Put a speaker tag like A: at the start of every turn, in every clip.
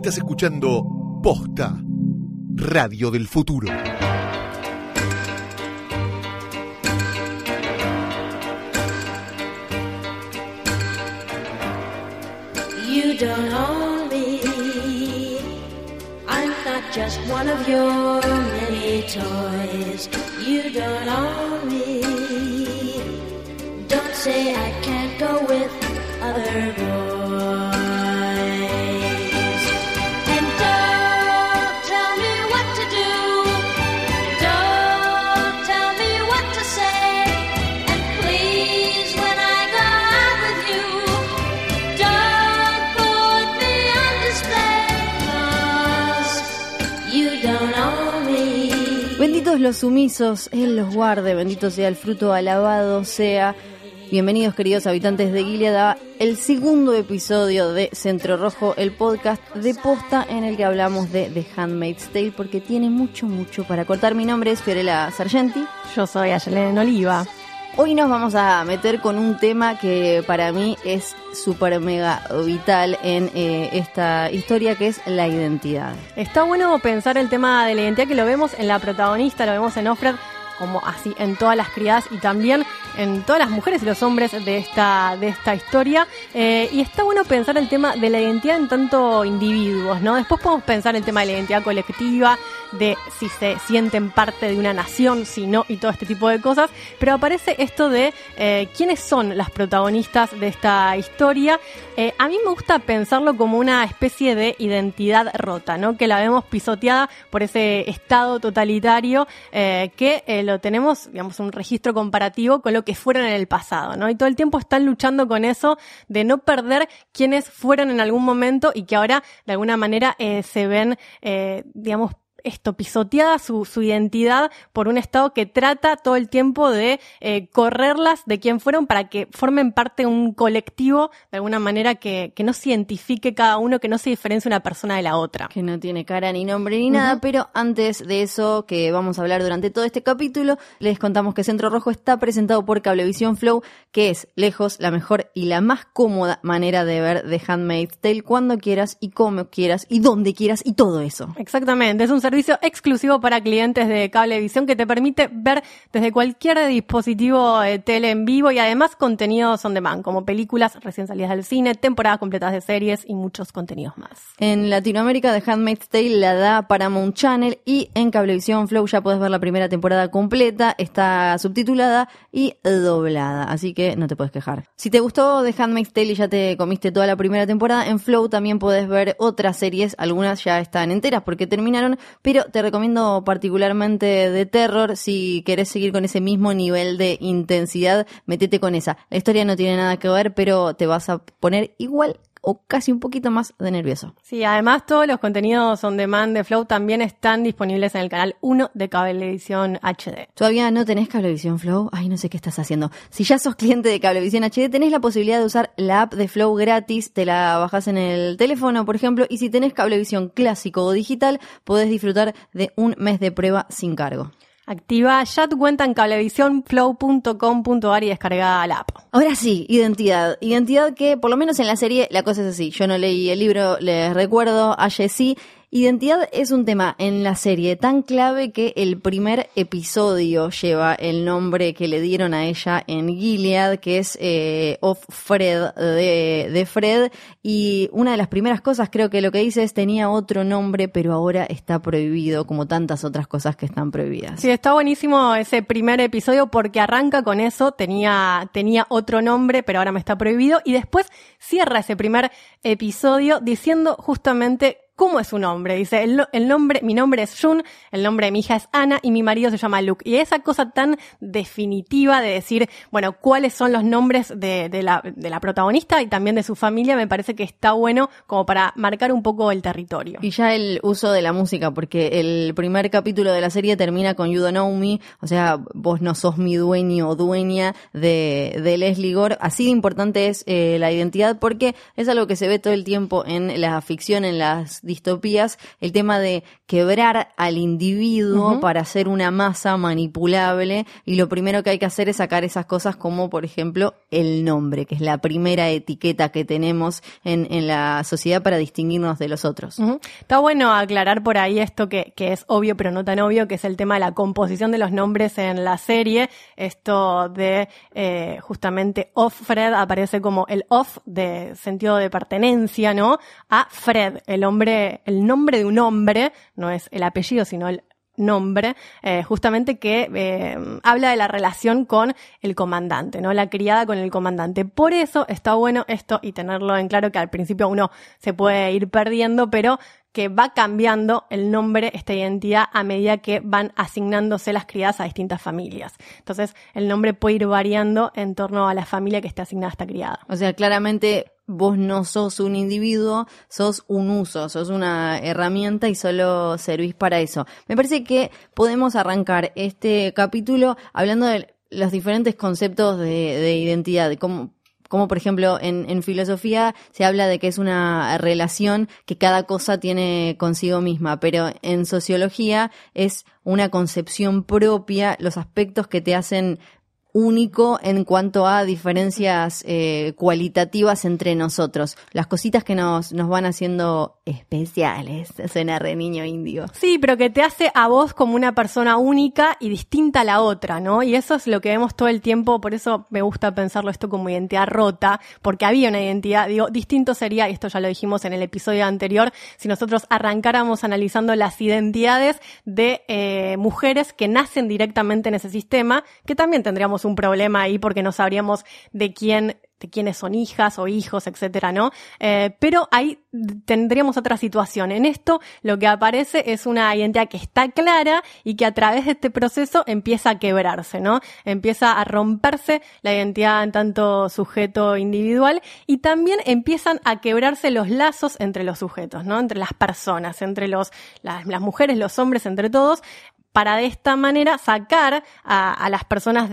A: Estás escuchando Posta, Radio del Futuro.
B: You don't own me. I'm not just one of your many toys. You don't own me. Don't say I can't go with other boys. And don't tell me what to do. Don't tell me what to say. And please, when I go out with you, don't put me on display, 'cause you don't own me.
C: Benditos los sumisos, Él los guarde, bendito sea el fruto, alabado sea. Bienvenidos, queridos habitantes de Gilead, a el segundo episodio de Centro Rojo, el podcast de Posta en el que hablamos de The Handmaid's Tale, porque tiene mucho para cortar. Mi nombre es Fiorella Sargenti.
D: Yo soy Ayelén Oliva.
C: Hoy nos vamos a meter con un tema que para mí es súper mega vital en esta historia, que es la identidad.
D: Está bueno pensar el tema de la identidad, que lo vemos en la protagonista, lo vemos en Offred, como así en todas las criadas y también en todas las mujeres y los hombres de esta historia, y está bueno pensar el tema de la identidad en tanto individuos, ¿no? Después podemos pensar el tema de la identidad colectiva, de si se sienten parte de una nación, si no, y todo este tipo de cosas, pero aparece esto de quiénes son las protagonistas de esta historia. A mí me gusta pensarlo como una especie de identidad rota, ¿no? Que la vemos pisoteada por ese estado totalitario, que lo tenemos, digamos, un registro comparativo con lo que fueron en el pasado, ¿no? Y todo el tiempo están luchando con eso de no perder quienes fueron en algún momento y que ahora de alguna manera se ven, digamos, pisoteada su identidad por un Estado que trata todo el tiempo de correrlas de quién fueron para que formen parte de un colectivo, de alguna manera que no se identifique cada uno, que no se diferencie una persona de la otra.
C: Que no tiene cara ni nombre ni nada, pero antes de eso, que vamos a hablar durante todo este capítulo, les contamos que Centro Rojo está presentado por Cablevisión Flow, que es lejos la mejor y la más cómoda manera de ver The Handmaid's Tale cuando quieras y como quieras y donde quieras y todo eso.
D: Exactamente, es un servicio exclusivo para clientes de Cablevisión que te permite ver desde cualquier dispositivo de tele en vivo y además contenidos on demand, como películas recién salidas del cine, temporadas completas de series y muchos contenidos más.
C: En Latinoamérica, The Handmaid's Tale la da Paramount Channel y en Cablevisión Flow ya puedes ver la primera temporada completa, está subtitulada y doblada, así que no te puedes quejar. Si te gustó The Handmaid's Tale y ya te comiste toda la primera temporada, en Flow también podés ver otras series, algunas ya están enteras porque terminaron, pero te recomiendo particularmente de terror. Si querés seguir con ese mismo nivel de intensidad, metete con esa. La historia no tiene nada que ver, pero te vas a poner igual o casi un poquito más de nervioso.
D: Sí, además todos los contenidos on demand de Flow también están disponibles en el canal 1 de Cablevisión HD.
C: ¿Todavía no tenés Cablevisión Flow? Ay, no sé qué estás haciendo. Si ya sos cliente de Cablevisión HD, tenés la posibilidad de usar la app de Flow gratis, te la bajás en el teléfono, por ejemplo, y si tenés Cablevisión clásico o digital, podés disfrutar de un mes de prueba sin cargo.
D: Activa ya tu cuenta en cablevisionflow.com.ar y descarga la app.
C: Ahora sí, identidad. Identidad que, por lo menos en la serie, la cosa es así. Yo no leí el libro, les recuerdo, Aye sí. Identidad es un tema en la serie tan clave que el primer episodio lleva el nombre que le dieron a ella en Gilead, que es Offred, de Fred, y una de las primeras cosas creo que lo que dice es tenía otro nombre, pero ahora está prohibido, como tantas otras cosas que están prohibidas.
D: Sí, está buenísimo ese primer episodio porque arranca con eso, tenía otro nombre, pero ahora me está prohibido, y después cierra ese primer episodio diciendo justamente ¿cómo es su nombre? Dice, el nombre, mi nombre es June, el nombre de mi hija es Ana y mi marido se llama Luke. Y esa cosa tan definitiva de decir, bueno, cuáles son los nombres de la protagonista y también de su familia, me parece que está bueno como para marcar un poco el territorio.
C: Y ya el uso de la música, porque el primer capítulo de la serie termina con You Don't Know Me, o sea, vos no sos mi dueño o dueña de Leslie Gore. Así de importante es la identidad, porque es algo que se ve todo el tiempo en la ficción, en las distopías, el tema de quebrar al individuo para hacer una masa manipulable, y lo primero que hay que hacer es sacar esas cosas como, por ejemplo, el nombre, que es la primera etiqueta que tenemos en la sociedad para distinguirnos de los otros.
D: Está bueno aclarar por ahí esto que es obvio pero no tan obvio, que es el tema de la composición de los nombres en la serie. Esto de justamente Offred aparece como el off de sentido de pertenencia, ¿no? A Fred, el nombre de un hombre, no es el apellido sino el nombre, justamente que habla de la relación con el comandante, ¿no? La criada con el comandante. Por eso está bueno esto y tenerlo en claro, que al principio uno se puede ir perdiendo, pero que va cambiando el nombre, esta identidad, a medida que van asignándose las criadas a distintas familias. Entonces, el nombre puede ir variando en torno a la familia que esté asignada a esta criada.
C: O sea, claramente vos no sos un individuo, sos un uso, sos una herramienta y solo servís para eso. Me parece que podemos arrancar este capítulo hablando de los diferentes conceptos de identidad, de cómo por ejemplo en filosofía se habla de que es una relación que cada cosa tiene consigo misma, pero en sociología es una concepción propia, los aspectos que te hacen único en cuanto a diferencias cualitativas entre nosotros, las cositas que nos van haciendo especiales. Suena re niño índigo.
D: Sí, pero que te hace a vos como una persona única y distinta a la otra, ¿no? Y eso es lo que vemos todo el tiempo, por eso me gusta pensarlo esto como identidad rota, porque había una identidad, distinto sería, y esto ya lo dijimos en el episodio anterior, si nosotros arrancáramos analizando las identidades de mujeres que nacen directamente en ese sistema, que también tendríamos un problema ahí porque no sabríamos de quiénes son hijas o hijos, etcétera, ¿no? Pero ahí tendríamos otra situación. En esto lo que aparece es una identidad que está clara y que a través de este proceso empieza a quebrarse, ¿no? Empieza a romperse la identidad en tanto sujeto individual, y también empiezan a quebrarse los lazos entre los sujetos, ¿no? Entre las personas, entre las mujeres, los hombres, entre todos, para de esta manera sacar a las personas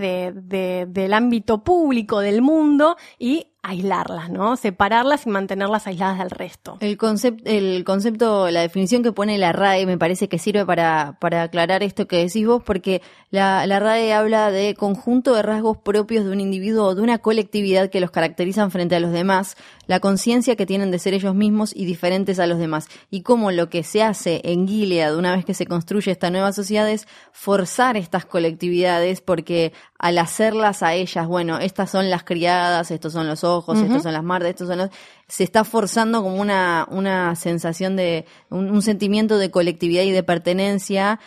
D: del ámbito público, del mundo, y aislarlas, ¿no? Separarlas y mantenerlas aisladas del resto.
C: El concepto, la definición que pone la RAE me parece que sirve para aclarar esto que decís vos, porque la RAE habla de conjunto de rasgos propios de un individuo o de una colectividad que los caracterizan frente a los demás, la conciencia que tienen de ser ellos mismos y diferentes a los demás, y cómo lo que se hace en Gilead una vez que se construye esta nueva sociedad es forzar estas colectividades, porque al hacerlas a ellas, bueno, estas son las criadas, estos son los ojos, estos son las mardas, estos son los... Se está forzando como una sensación de... un sentimiento de colectividad y de pertenencia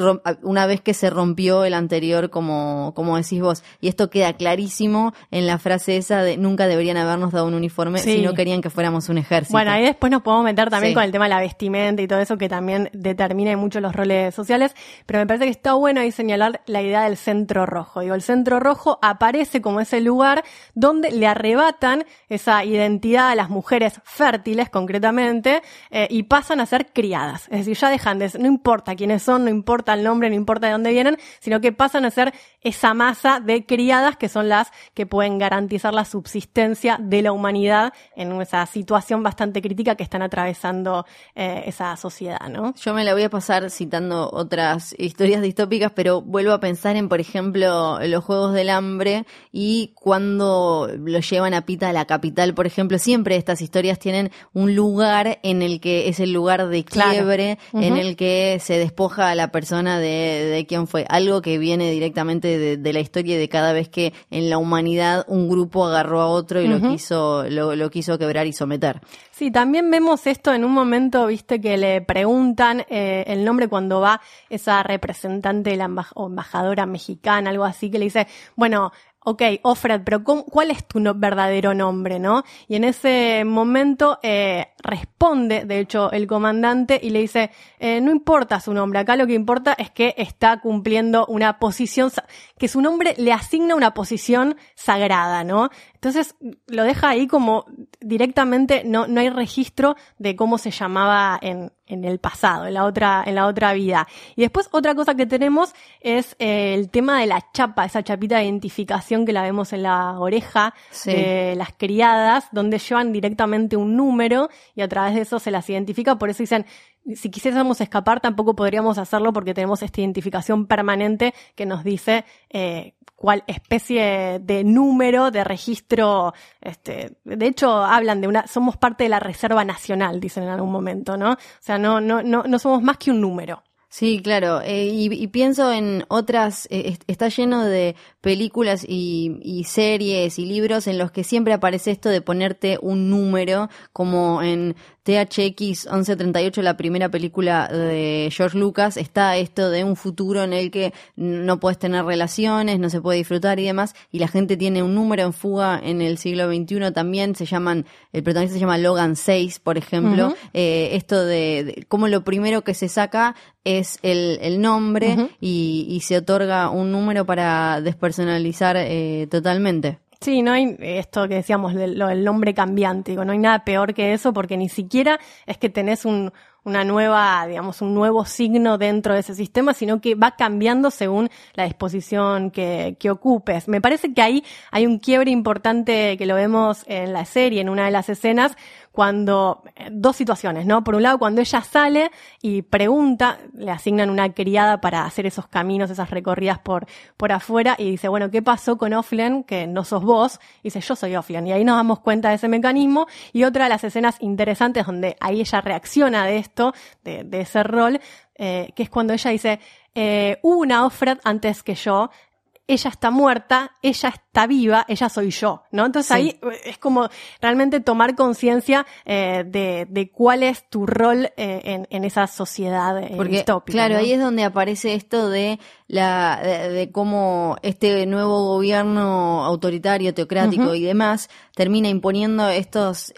C: una vez que se rompió el anterior, como decís vos. Y esto queda clarísimo en la frase esa de nunca deberían habernos dado un uniforme si no querían que fuéramos un ejército.
D: Bueno, ahí después nos podemos meter también con el tema de la vestimenta y todo eso, que también determina mucho los roles sociales, pero me parece que está bueno ahí señalar la idea del centro rojo. Digo, el centro rojo aparece como ese lugar donde le arrebatan esa identidad a las mujeres fértiles, concretamente, y pasan a ser criadas. Es decir, ya dejan de ser, no importa quiénes son, no importa el nombre, no importa de dónde vienen, sino que pasan a ser esa masa de criadas que son las que pueden garantizar la subsistencia de la humanidad en esa situación bastante crítica que están atravesando esa sociedad, ¿no?
C: Yo me la voy a pasar citando otras historias distópicas, pero vuelvo a pensar en, por ejemplo, los Juegos del Hambre, y cuando lo llevan a Pita a la capital, por ejemplo, siempre estas historias tienen un lugar en el que es el lugar de quiebre, en el que se despoja a la persona de quién fue, algo que viene directamente de la historia y de cada vez que en la humanidad un grupo agarró a otro y lo quiso quebrar y someter.
D: Sí, también vemos esto en un momento, viste, que le preguntan el nombre cuando va esa representante de la embajadora mexicana, algo así, que le dice, bueno, ok, Offred, pero ¿cuál es tu verdadero nombre, no? Y en ese momento responde, de hecho, el comandante y le dice, no importa su nombre, acá lo que importa es que está cumpliendo una posición, que su nombre le asigna una posición sagrada, ¿no? Entonces lo deja ahí como directamente, no hay registro de cómo se llamaba en el pasado, en la otra vida. Y después otra cosa que tenemos es el tema de la chapa, esa chapita de identificación que la vemos en la oreja de las criadas, donde llevan directamente un número y a través de eso se las identifica. Por eso dicen, si quisiésemos escapar tampoco podríamos hacerlo porque tenemos esta identificación permanente que nos dice cuál especie de número, de registro, de hecho hablan de somos parte de la Reserva Nacional, dicen en algún momento, ¿no? O sea, no somos más que un número.
C: Sí, claro, y pienso en otras, está lleno de películas y series y libros en los que siempre aparece esto de ponerte un número, como en THX 1138, la primera película de George Lucas, está esto de un futuro en el que no puedes tener relaciones, no se puede disfrutar y demás, y la gente tiene un número en fuga en el siglo XXI también, el protagonista se llama Logan 6, por ejemplo, esto de cómo lo primero que se saca es el nombre y se otorga un número para despersonalizar totalmente.
D: Sí, no hay esto que decíamos del nombre cambiante, no hay nada peor que eso porque ni siquiera es que tenés una nueva, digamos, un nuevo signo dentro de ese sistema, sino que va cambiando según la disposición que ocupes. Me parece que ahí hay un quiebre importante que lo vemos en la serie, en una de las escenas, cuando dos situaciones, ¿no? Por un lado, cuando ella sale y pregunta, le asignan una criada para hacer esos caminos, esas recorridas por afuera, y dice, bueno, ¿qué pasó con O'Flynn? Que no sos vos. Y dice, yo soy O'Flynn. Y ahí nos damos cuenta de ese mecanismo. Y otra de las escenas interesantes donde ahí ella reacciona de esto, de ese rol, que es cuando ella dice, hubo una Offred antes que yo, ella está muerta, ella está viva, ella soy yo, ¿no? Entonces sí. Ahí es como realmente tomar conciencia de cuál es tu rol en esa sociedad distópica.
C: Claro,
D: ¿no?
C: Ahí es donde aparece esto de cómo este nuevo gobierno autoritario, teocrático y demás termina imponiendo estas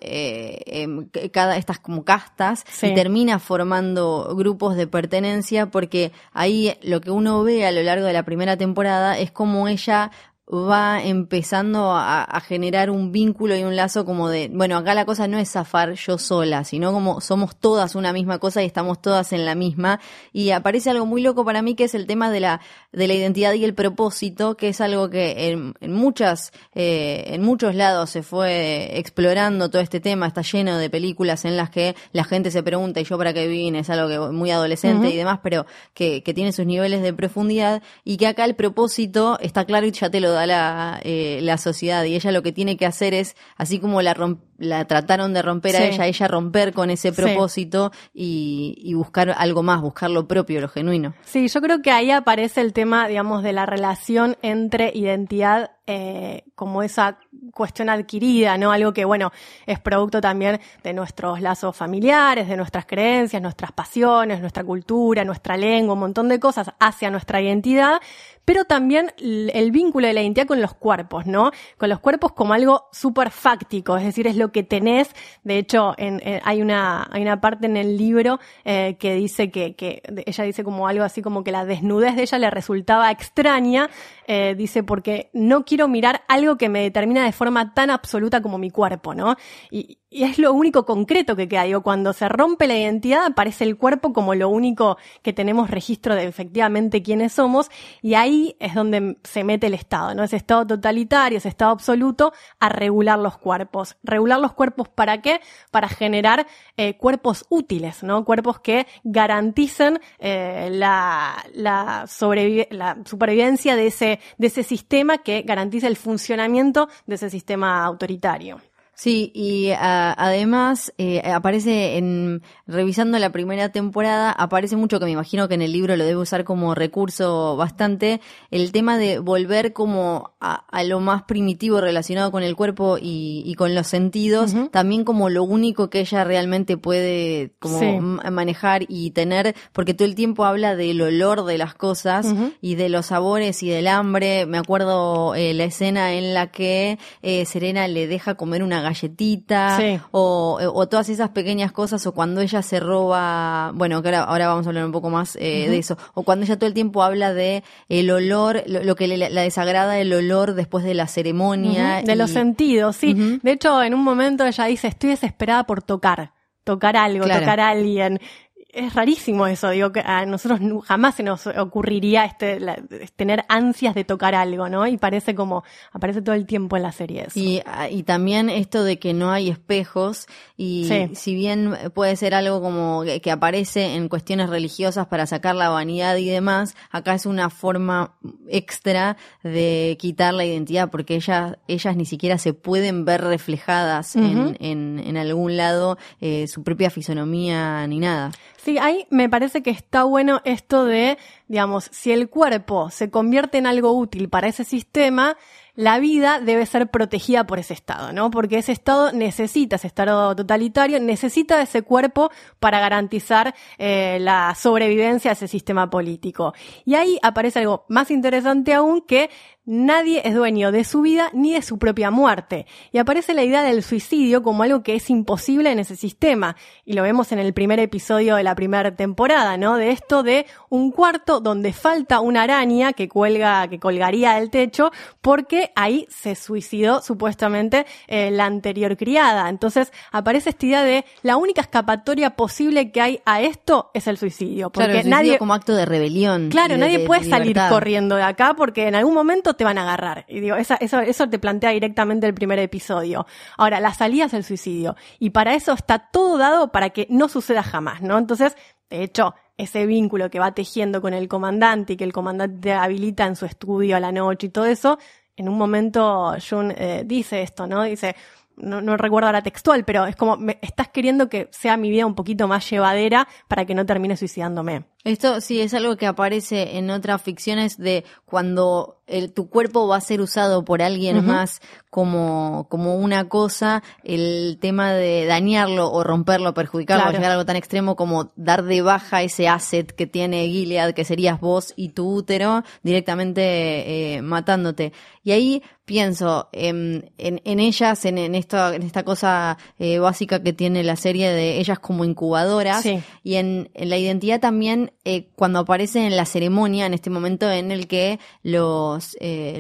C: como castas y termina formando grupos de pertenencia, porque ahí lo que uno ve a lo largo de la primera temporada es como ella va empezando a generar un vínculo y un lazo como de, bueno, acá la cosa no es zafar yo sola, sino como somos todas una misma cosa y estamos todas en la misma, y aparece algo muy loco para mí que es el tema de la identidad y el propósito, que es algo que en muchos lados se fue explorando todo este tema, está lleno de películas en las que la gente se pregunta, ¿y yo para qué vine? Es algo que muy adolescente y demás, pero que tiene sus niveles de profundidad, y que acá el propósito está claro y ya te lo da la sociedad, y ella lo que tiene que hacer es, así como la trataron de romper a ella romper con ese propósito y buscar algo más, buscar lo propio, lo genuino.
D: Sí, yo creo que ahí aparece el tema, digamos, de la relación entre identidad como esa cuestión adquirida, ¿no? Algo que, bueno, es producto también de nuestros lazos familiares, de nuestras creencias, nuestras pasiones, nuestra cultura, nuestra lengua, un montón de cosas hacia nuestra identidad, pero también el vínculo de la identidad con los cuerpos, ¿no? Con los cuerpos como algo súper fáctico, es decir, es lo que tenés. De hecho, hay una parte en el libro que dice que ella dice como algo así como que la desnudez de ella le resultaba extraña, dice, porque no quiero mirar algo que me determina de forma tan absoluta como mi cuerpo, ¿no? Y es lo único concreto que queda. Digo, cuando se rompe la identidad aparece el cuerpo como lo único que tenemos registro de efectivamente quiénes somos, y ahí es donde se mete el Estado, ¿no? Ese Estado totalitario, ese Estado absoluto, a regular los cuerpos. ¿Regular los cuerpos para qué? Para generar cuerpos útiles, ¿no? Cuerpos que garanticen la supervivencia de ese sistema, que garantice el funcionamiento de ese sistema autoritario.
C: Sí, y además aparece revisando la primera temporada, aparece mucho, que me imagino que en el libro lo debe usar como recurso bastante, el tema de volver como a lo más primitivo relacionado con el cuerpo y con los sentidos, también como lo único que ella realmente puede como manejar y tener, porque todo el tiempo habla del olor de las cosas y de los sabores y del hambre. Me acuerdo la escena en la que Serena le deja comer una galletita, o todas esas pequeñas cosas, o cuando ella se roba, bueno, que ahora vamos a hablar un poco más de eso, o cuando ella todo el tiempo habla de el olor, lo que la desagrada, el olor después de la ceremonia.
D: De los sentidos, sí. De hecho, en un momento ella dice, estoy desesperada por tocar algo, tocar a alguien. es rarísimo eso, digo, que a nosotros jamás se nos ocurriría tener ansias de tocar algo, ¿no? Y aparece todo el tiempo en la serie eso.
C: Y también esto de que no hay espejos, y
D: Sí.
C: si bien puede ser algo como que aparece en cuestiones religiosas para sacar la vanidad y demás, acá es una forma extra de quitar la identidad, porque ellas ni siquiera se pueden ver reflejadas en algún lado su propia fisonomía ni nada.
D: Sí, ahí me parece que está bueno esto de, digamos, si el cuerpo se convierte en algo útil para ese sistema, la vida debe ser protegida por ese Estado, ¿no? Porque ese Estado totalitario necesita ese cuerpo para garantizar la sobrevivencia de ese sistema político. Y ahí aparece algo más interesante aún, que nadie es dueño de su vida ni de su propia muerte. Y aparece la idea del suicidio como algo que es imposible en ese sistema. Y lo vemos en el primer episodio de la primera temporada, ¿no? De esto de un cuarto donde falta una araña que colgaría del techo, porque ahí se suicidó supuestamente la anterior criada. Entonces aparece esta idea de la única escapatoria posible que hay a esto es el suicidio. Porque
C: Claro, el suicidio como acto de rebelión.
D: Claro,
C: y
D: nadie
C: de
D: puede salir
C: libertad.
D: corriendo de acá porque en algún momento te van a agarrar. Y digo, eso te plantea directamente el primer episodio. Ahora, la salida es el suicidio. Y para eso está todo dado para que no suceda jamás, ¿no? Entonces, de hecho, ese vínculo que va tejiendo con el comandante y que el comandante habilita en su estudio a la noche y todo eso, en un momento Jun dice esto, ¿no? Dice, no recuerdo ahora textual, pero es como, estás queriendo que sea mi vida un poquito más llevadera para que no termine suicidándome.
C: Esto sí es algo que aparece en otras ficciones, de cuando tu cuerpo va a ser usado por alguien más como una cosa, el tema de dañarlo o romperlo, perjudicarlo,
D: Claro.
C: llegar a algo tan extremo como dar de baja ese asset que tiene Gilead, que serías vos y tu útero, directamente matándote. Y ahí pienso en ellas, en esta cosa básica que tiene la serie de ellas como incubadoras,
D: Sí.
C: y en la identidad también, cuando aparece en la ceremonia, en este momento en el que los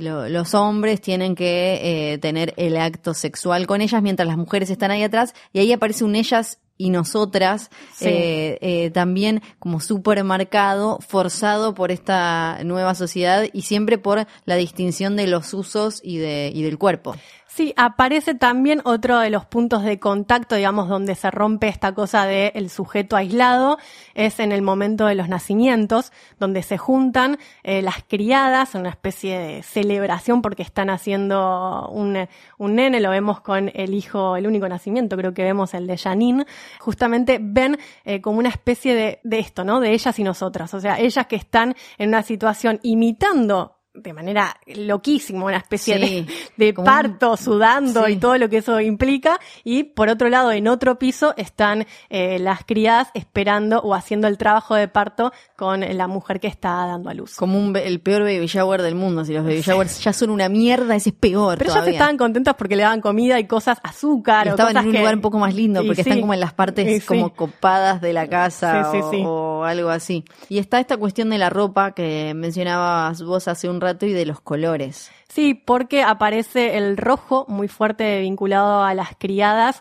C: hombres tienen que tener el acto sexual con ellas mientras las mujeres están ahí atrás, y ahí aparece un ellas y nosotras,
D: Sí.
C: también como súper marcado, forzado por esta nueva sociedad y siempre por la distinción de los usos y del cuerpo.
D: Sí, aparece también otro de los puntos de contacto, digamos, donde se rompe esta cosa de el sujeto aislado, es en el momento de los nacimientos, donde se juntan las criadas, una especie de celebración porque están haciendo un nene, lo vemos con el único nacimiento, creo que vemos el de Janine, justamente ven como una especie de esto, ¿no? De ellas y nosotras, o sea, ellas que están en una situación imitando de manera loquísima, una especie
C: Sí,
D: de
C: como
D: parto, sudando
C: sí.
D: y todo lo que eso implica, y por otro lado, en otro piso, están las criadas esperando o haciendo el trabajo de parto con la mujer que está dando a luz.
C: Como el peor baby shower del mundo. Si los baby showers ya son una mierda, ese es peor
D: Pero ellas
C: todavía.
D: estaban contentas porque le daban comida y cosas, azúcar
C: Y
D: o
C: estaban
D: cosas
C: en un
D: que...
C: lugar un poco más lindo,
D: Y
C: porque
D: sí.
C: están como en las partes
D: Y sí.
C: como copadas de la casa
D: Sí, sí, sí.
C: o algo así. Y está esta cuestión de la ropa que mencionabas vos hace un rato y de los colores.
D: Sí, porque aparece el rojo muy fuerte vinculado a las criadas.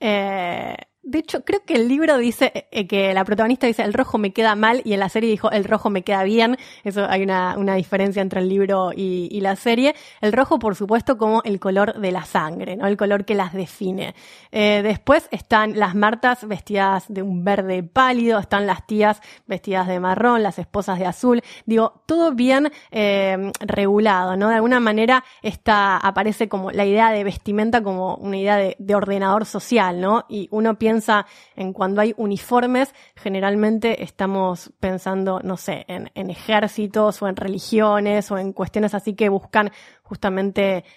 D: De hecho, creo que el libro dice que la protagonista dice el rojo me queda mal y en la serie dijo el rojo me queda bien. Eso hay una diferencia entre el libro y la serie. El rojo, por supuesto, como el color de la sangre, ¿no? El color que las define. Después están las Martas vestidas de un verde pálido, están las tías vestidas de marrón, las esposas de azul. Digo, todo bien regulado, ¿no? De alguna manera aparece como la idea de vestimenta como una idea de ordenador social, ¿no? Y uno piensa en cuando hay uniformes, generalmente estamos pensando, no sé, en ejércitos o en religiones o en cuestiones así que buscan justamente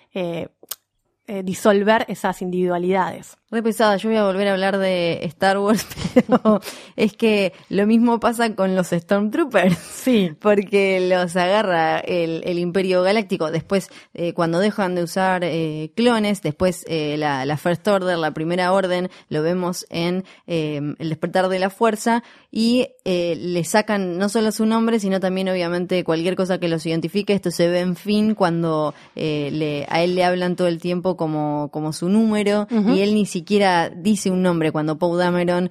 D: disolver esas individualidades.
C: Re pesada, yo voy a volver a hablar de Star Wars, pero es que lo mismo pasa con los Stormtroopers.
D: Sí.
C: Porque los agarra el Imperio Galáctico. Después, cuando dejan de usar clones, después la First Order, la Primera Orden, lo vemos en El Despertar de la Fuerza, y le sacan no solo su nombre, sino también obviamente cualquier cosa que los identifique. Esto se ve en Finn cuando a él le hablan todo el tiempo como su número, y él ni siquiera siquiera dice un nombre. Cuando Poe Dameron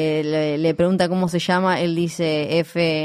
C: le pregunta cómo se llama, él dice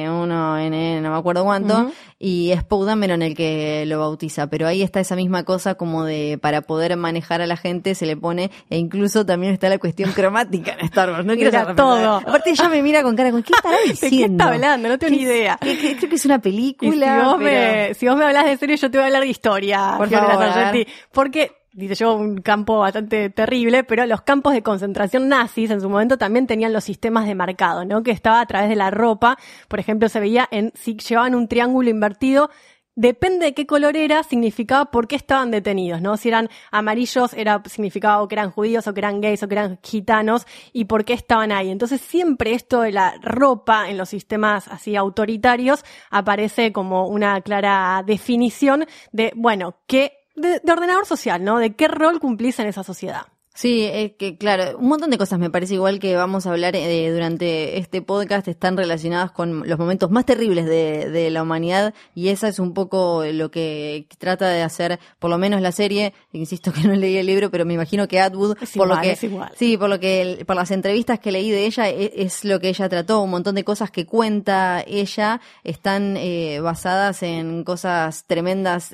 C: F1N, no me acuerdo cuánto, y es Poe Dameron el que lo bautiza. Pero ahí está esa misma cosa como de, para poder manejar a la gente se le pone, e incluso también está la cuestión cromática en Star Wars. No quiero
D: Mira
C: ser
D: todo.
C: Aparte ella me mira con cara, ¿con qué estará
D: ¿De
C: diciendo?
D: qué está hablando? No tengo ni idea.
C: Creo que es una
D: Y
C: película.
D: si vos me hablas de serie, yo te voy a hablar de historia.
C: Por
D: Fiorella
C: favor, a ver.
D: Sargenti. Porque dice yo, un campo bastante terrible, pero los campos de concentración nazis en su momento también tenían los sistemas de marcado, ¿no? Que estaba a través de la ropa. Por ejemplo, se veía si llevaban un triángulo invertido, depende de qué color era, significaba por qué estaban detenidos, ¿no? Si eran amarillos, significaba o que eran judíos, o que eran gays, o que eran gitanos, y por qué estaban ahí. Entonces siempre esto de la ropa en los sistemas así autoritarios aparece como una clara definición de, bueno, de ordenador social, ¿no? De qué rol cumplís en esa sociedad.
C: Sí, es que claro, un montón de cosas me parece igual que vamos a hablar durante este podcast están relacionadas con los momentos más terribles de la humanidad, y esa es un poco lo que trata de hacer, por lo menos la serie. Insisto que no leí el libro, pero me imagino que Atwood,
D: Es
C: por
D: igual,
C: lo que
D: es igual.
C: sí, por las entrevistas que leí de ella, es lo que ella trató. Un montón de cosas que cuenta ella están basadas en cosas tremendas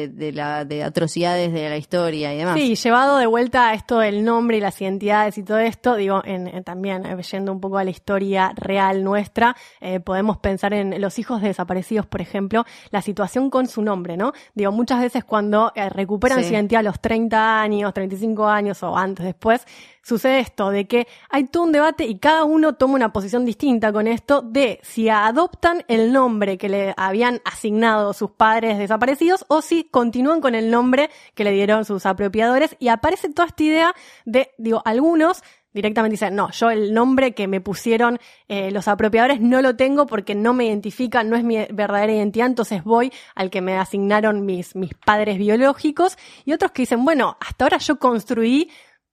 C: de atrocidades de la historia y demás.
D: Sí, llevado de vuelta a esto del nombre y las identidades y todo esto, digo, también yendo un poco a la historia real nuestra, podemos pensar en los hijos de desaparecidos, por ejemplo, la situación con su nombre, ¿no? Digo, muchas veces cuando recuperan
C: Sí.
D: su identidad a los 30 años, 35 años o antes, después, sucede esto de que hay todo un debate y cada uno toma una posición distinta con esto de si adoptan el nombre que le habían asignado sus padres desaparecidos o si continúan con el nombre que le dieron sus apropiadores, y aparece toda esta idea de, digo, algunos directamente dicen, no, yo el nombre que me pusieron los apropiadores no lo tengo porque no me identifica, no es mi verdadera identidad, entonces voy al que me asignaron mis padres biológicos, y otros que dicen, bueno, hasta ahora yo construí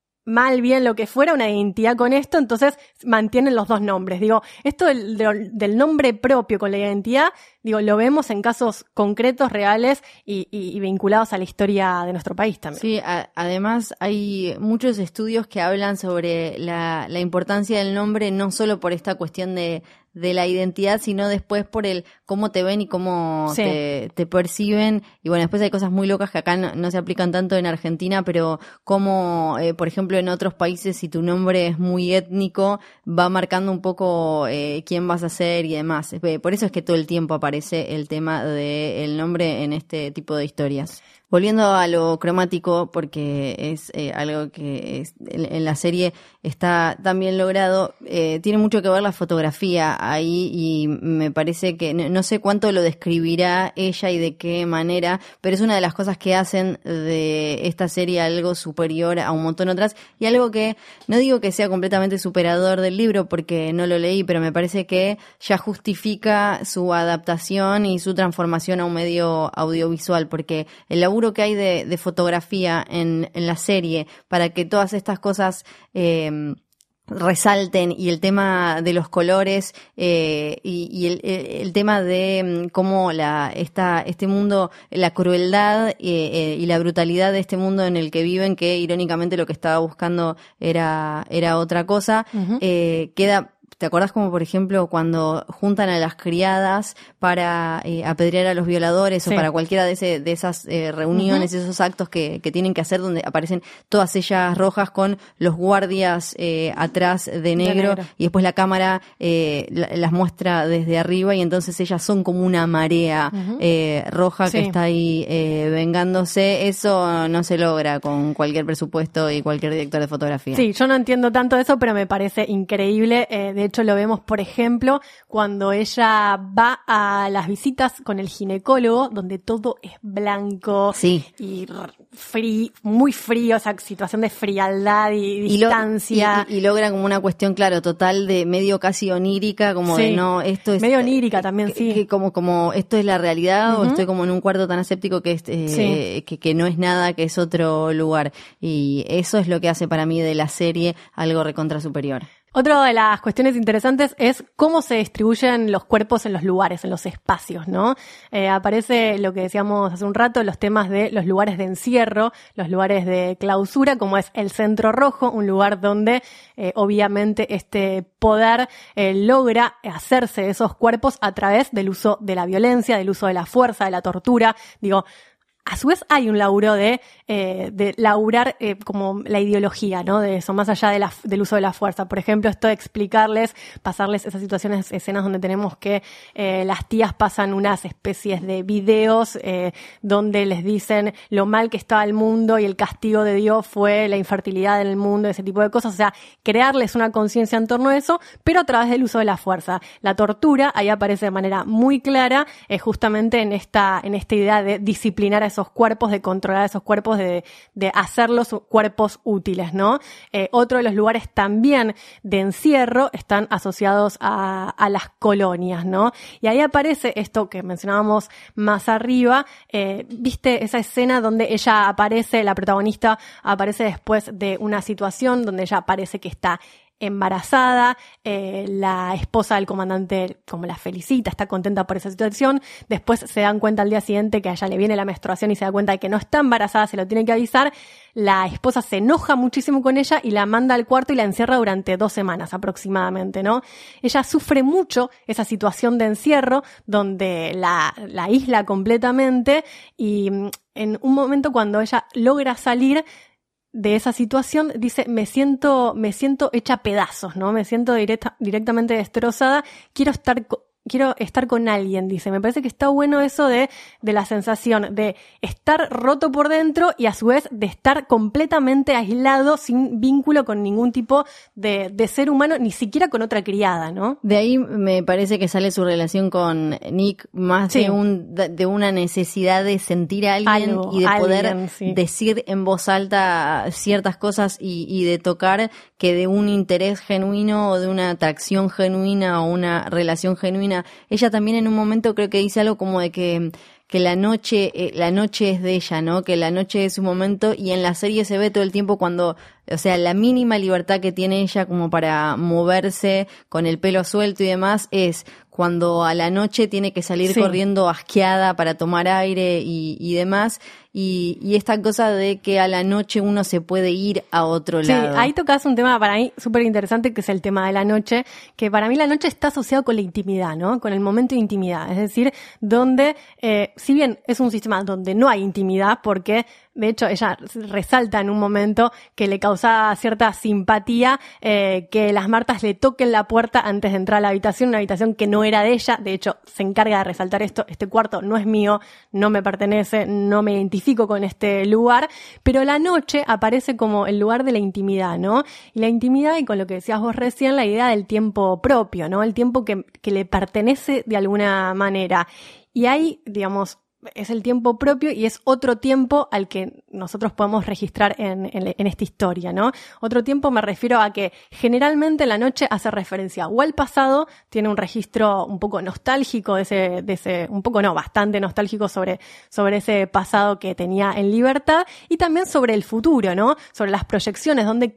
D: mal bien lo que fuera una identidad con esto, entonces mantienen los dos nombres. Digo, esto del nombre propio con la identidad, digo, lo vemos en casos concretos, reales y vinculados a la historia de nuestro país también.
C: Sí, además hay muchos estudios que hablan sobre la importancia del nombre, no solo por esta cuestión de la identidad, sino después por el cómo te ven y cómo
D: Sí.
C: te perciben. Y bueno, después hay cosas muy locas que acá no se aplican tanto en Argentina, pero como, por ejemplo, en otros países, si tu nombre es muy étnico, va marcando un poco quién vas a ser y demás. Por eso es que todo el tiempo aparece el tema del nombre en este tipo de historias. Volviendo a lo cromático, porque es algo que en la serie está tan bien logrado, tiene mucho que ver la fotografía ahí, y me parece que no sé cuánto lo describirá ella y de qué manera, pero es una de las cosas que hacen de esta serie algo superior a un montón otras, y algo que no digo que sea completamente superador del libro porque no lo leí, pero me parece que ya justifica su adaptación y su transformación a un medio audiovisual, porque el laburo que hay de fotografía en la serie para que todas estas cosas resalten, y el tema de los colores y el tema de cómo este mundo, la crueldad y la brutalidad de este mundo en el que viven, que irónicamente lo que estaba buscando era otra cosa, queda. ¿Te acordás como, por ejemplo, cuando juntan a las criadas para apedrear a los violadores,
D: Sí.
C: o para cualquiera de esas reuniones, esos actos que tienen que hacer, donde aparecen todas ellas rojas con los guardias atrás de negro, y después la cámara las muestra desde arriba, y entonces ellas son como una marea roja
D: Sí.
C: que está ahí vengándose? Eso no se logra con cualquier presupuesto y cualquier director de fotografía.
D: Sí, yo no entiendo tanto eso, pero me parece increíble. De hecho, lo vemos, por ejemplo, cuando ella va a las visitas con el ginecólogo, donde todo es blanco
C: Sí.
D: y muy frío, esa situación de frialdad y distancia.
C: Y logra como una cuestión, claro, total de medio casi onírica, como
D: Sí.
C: de no, esto es...
D: Medio onírica también, sí.
C: Que como esto es la realidad, o estoy como en un cuarto tan aséptico que
D: Sí.
C: que no es nada, que es otro lugar. Y eso es lo que hace para mí de la serie algo recontra superior.
D: Otra de las cuestiones interesantes es cómo se distribuyen los cuerpos en los lugares, en los espacios, ¿no? Aparece lo que decíamos hace un rato, los temas de los lugares de encierro, los lugares de clausura, como es el Centro Rojo, un lugar donde obviamente este poder logra hacerse de esos cuerpos a través del uso de la violencia, del uso de la fuerza, de la tortura. Digo, a su vez hay un laburo de laburar como la ideología, ¿no? De eso, más allá del uso de la fuerza. Por ejemplo, esto de explicarles, pasarles esas situaciones, escenas donde tenemos que las tías pasan unas especies de videos donde les dicen lo mal que estaba el mundo y el castigo de Dios fue la infertilidad en el mundo, ese tipo de cosas. O sea, crearles una conciencia en torno a eso, pero a través del uso de la fuerza. La tortura ahí aparece de manera muy clara, justamente en esta idea de disciplinar a esos cuerpos, de controlar esos cuerpos, de hacerlos cuerpos útiles, ¿no? Otro de los lugares también de encierro están asociados a las colonias, ¿no? Y ahí aparece esto que mencionábamos más arriba, ¿viste esa escena donde ella aparece, la protagonista aparece después de una situación donde ella parece que está embarazada, la esposa del comandante como la felicita, está contenta por esa situación, después se dan cuenta al día siguiente que a ella le viene la menstruación y se da cuenta de que no está embarazada, se lo tiene que avisar, la esposa se enoja muchísimo con ella y la manda al cuarto y la encierra durante 2 semanas aproximadamente, ¿no? Ella sufre mucho esa situación de encierro donde la aísla completamente y en un momento cuando ella logra salir de esa situación, dice, me siento hecha pedazos, ¿no? Me siento directamente destrozada, quiero estar con alguien, dice. Me parece que está bueno eso de la sensación de estar roto por dentro y a su vez de estar completamente aislado, sin vínculo con ningún tipo de ser humano, ni siquiera con otra criada, ¿no?
C: De ahí me parece que sale su relación con Nick más
D: Sí.
C: de una necesidad de sentir a alguien
D: Algo,
C: y de poder
D: alguien, sí.
C: decir en voz alta ciertas cosas y de tocar, que de un interés genuino o de una atracción genuina o una relación genuina. Ella también en un momento creo que dice algo como de que la noche es de ella, ¿no? Que la noche es su momento, y en la serie se ve todo el tiempo cuando, o sea, la mínima libertad que tiene ella como para moverse con el pelo suelto y demás es cuando a la noche tiene que salir
D: Sí.
C: corriendo asqueada para tomar aire y demás, y esta cosa de que a la noche uno se puede ir a otro
D: Sí,
C: lado.
D: ahí tocas un tema para mí súper interesante, que es el tema de la noche, que para mí la noche está asociado con la intimidad, ¿no? Con el momento de intimidad, es decir, donde, si bien es un sistema donde no hay intimidad, porque de hecho ella resalta en un momento que le causaba cierta simpatía que las Martas le toquen la puerta antes de entrar a la habitación, una habitación que no era de ella. De hecho se encarga de resaltar esto: este cuarto no es mío, no me pertenece, no me identifico con este lugar, pero la noche aparece como el lugar de la intimidad, ¿no? Y la intimidad, y con lo que decías vos recién, la idea del tiempo propio, ¿no? El tiempo que le pertenece de alguna manera. Y ahí, digamos, es el tiempo propio y es otro tiempo al que nosotros podemos registrar en esta historia, ¿no? Otro tiempo me refiero a que generalmente la noche hace referencia o al pasado, tiene un registro un poco nostálgico de ese un poco no, bastante nostálgico sobre ese pasado que tenía en libertad, y también sobre el futuro, ¿no? Sobre las proyecciones, donde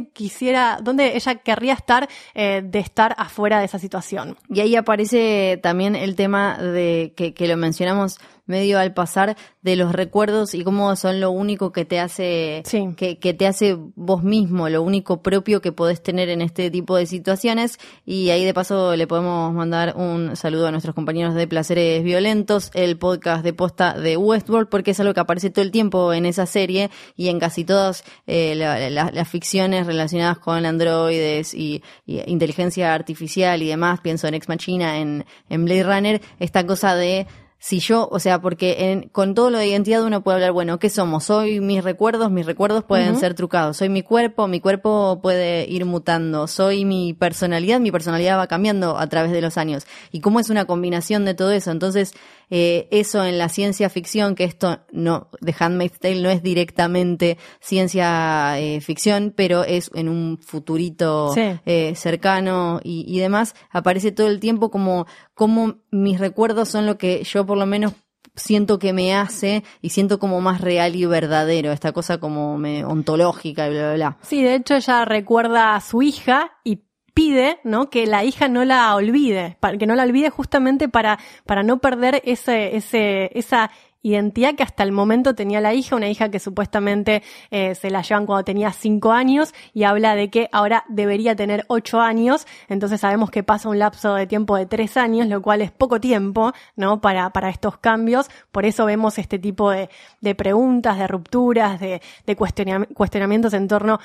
D: ella querría estar, de estar afuera de esa situación.
C: Y ahí aparece también el tema de que lo mencionamos medio al pasar, de los recuerdos y cómo son lo único que te hace,
D: Sí.
C: que te hace vos mismo, lo único propio que podés tener en este tipo de situaciones. Y ahí de paso le podemos mandar un saludo a nuestros compañeros de Placeres Violentos, el podcast de posta de Westworld, porque es algo que aparece todo el tiempo en esa serie y en casi todas las ficciones relacionadas con androides y inteligencia artificial y demás. Pienso en Ex Machina, en Blade Runner, esta cosa de si yo, o sea, porque con todo lo de identidad uno puede hablar, bueno, ¿qué somos? Soy mis recuerdos pueden ser trucados. Soy mi cuerpo puede ir mutando. Soy mi personalidad va cambiando a través de los años. Y cómo es una combinación de todo eso. Entonces, eso en la ciencia ficción, que esto no, The Handmaid's Tale no es directamente ciencia ficción, pero es en un futurito
D: Sí.
C: cercano y demás, aparece todo el tiempo como mis recuerdos son lo que yo por lo menos siento que me hace y siento como más real y verdadero, esta cosa como ontológica y bla, bla, bla.
D: Sí, de hecho ella recuerda a su hija y pide, ¿no?, que la hija no la olvide, que no la olvide justamente para no perder esa identidad que hasta el momento tenía la hija, una hija que supuestamente se la llevan cuando tenía 5 años y habla de que ahora debería tener 8 años, entonces sabemos que pasa un lapso de tiempo de 3 años, lo cual es poco tiempo, ¿no?, para estos cambios. Por eso vemos este tipo de preguntas, de rupturas, de cuestionamientos en torno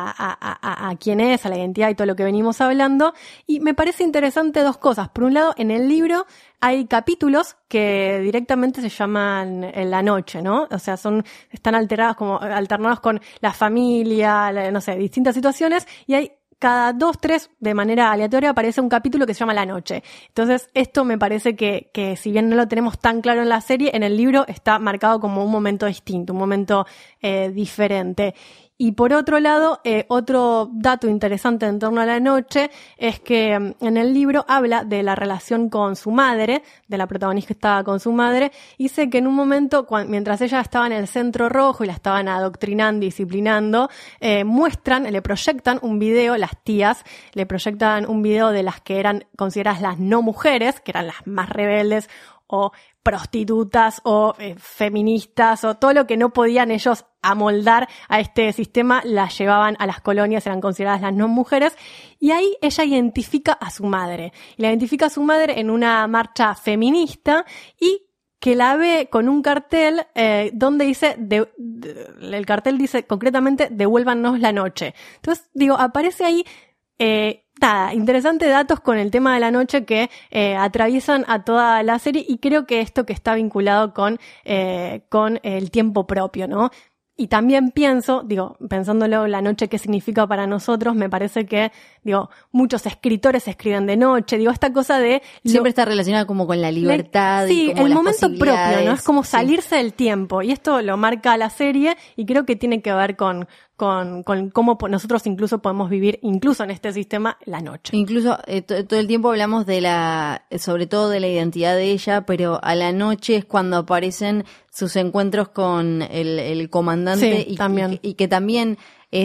D: a quién es, a la identidad y todo lo que venimos hablando. Y me parece interesante 2 cosas. Por un lado, en el libro hay capítulos que directamente se llaman en la noche, ¿no? O sea, están alternados con la familia, no sé, distintas situaciones, y hay cada 2, 3, de manera aleatoria, aparece un capítulo que se llama La Noche. Entonces, esto me parece que si bien no lo tenemos tan claro en la serie, en el libro está marcado como un momento distinto, un momento diferente. Y por otro lado, otro dato interesante en torno a la noche es que en el libro habla de la relación con su madre, de la protagonista con su madre, y dice que en un momento, mientras ella estaba en el centro rojo y la estaban adoctrinando y disciplinando, le proyectan un video, las tías, le proyectan un video de las que eran consideradas las no mujeres, que eran las más rebeldes, o prostitutas, o feministas, o todo lo que no podían ellos amoldar a este sistema, las llevaban a las colonias, eran consideradas las no mujeres, y ahí ella identifica a su madre. Y la identifica a su madre en una marcha feminista, y que la ve con un cartel donde dice, el cartel dice concretamente, devuélvanos la noche. Entonces, aparece ahí interesantes datos con el tema de la noche que atraviesan a toda la serie, y creo que esto que está vinculado con el tiempo propio, ¿no? Y también pensándolo la noche qué significa para nosotros, me parece que, muchos escritores escriben de noche, esta cosa de...
C: Siempre está relacionada como con la libertad y como
D: el
C: las
D: momento propio, ¿no? Es como
C: sí,
D: salirse del tiempo, y esto lo marca la serie, y creo que tiene que ver con cómo nosotros incluso podemos vivir, incluso en este sistema, la noche.
C: Incluso todo el tiempo hablamos sobre todo de la identidad de ella, pero a la noche es cuando aparecen sus encuentros con el comandante,
D: Sí, también.
C: y que también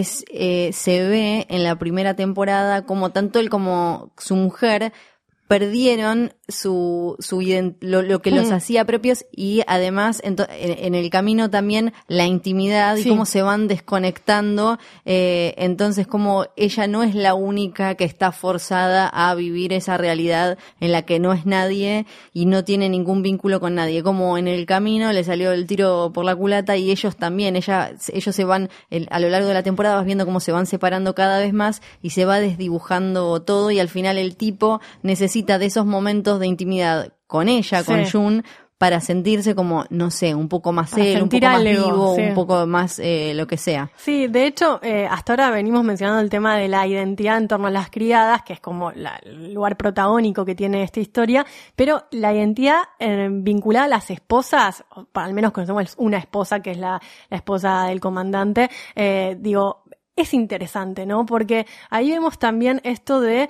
C: se ve en la primera temporada como tanto él como su mujer perdieron lo que los hacía propios, y además en el camino también la intimidad y cómo se van desconectando, entonces como ella no es la única que está forzada a vivir esa realidad en la que no es nadie y no tiene ningún vínculo con nadie, como en el camino le salió el tiro por la culata, y ellos también, ellos se van, a lo largo de la temporada vas viendo cómo se van separando cada vez más y se va desdibujando todo, y al final el tipo necesita de esos momentos de intimidad con ella, con Jun, para sentirse como, no sé, un poco más él, un poco más vivo, un poco más lo que sea.
D: Sí, de hecho, hasta ahora venimos mencionando el tema de la identidad en torno a las criadas, que es como el lugar protagónico que tiene esta historia, pero la identidad vinculada a las esposas, al menos conocemos una esposa, que es la esposa del comandante, es interesante, ¿no? Porque ahí vemos también esto de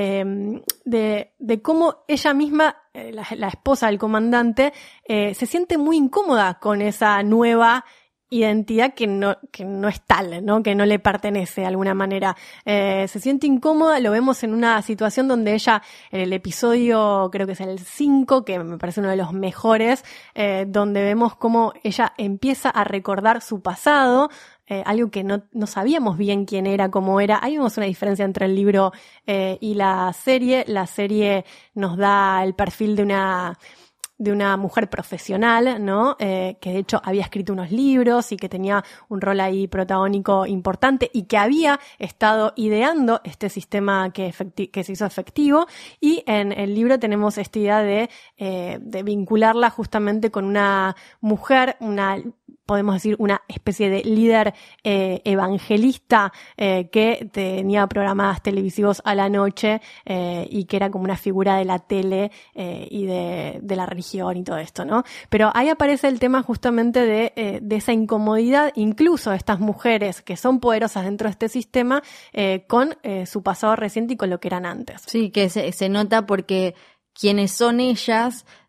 D: cómo ella misma, la esposa del comandante, se siente muy incómoda con esa nueva identidad que no es tal, ¿no? Que no le pertenece de alguna manera. Se siente incómoda, lo vemos en una situación donde ella, en el episodio, creo que es el 5, que me parece uno de los mejores, donde vemos cómo ella empieza a recordar su pasado, algo que no sabíamos bien quién era, cómo era. Ahí vemos una diferencia entre el libro y la serie. La serie nos da el perfil de una mujer profesional, ¿no? Que de hecho había escrito unos libros y que tenía un rol ahí protagónico importante y que había estado ideando este sistema que se hizo efectivo. Y en el libro tenemos esta idea de vincularla justamente con una mujer, podemos decir, una especie de líder evangelista que tenía programas televisivos a la noche y que era como una figura de la tele y de la religión y todo esto, ¿no? Pero ahí aparece el tema justamente de esa incomodidad, incluso de estas mujeres que son poderosas dentro de este sistema, con su pasado reciente y con lo que eran antes.
C: Sí, que se nota porque quienes son ellas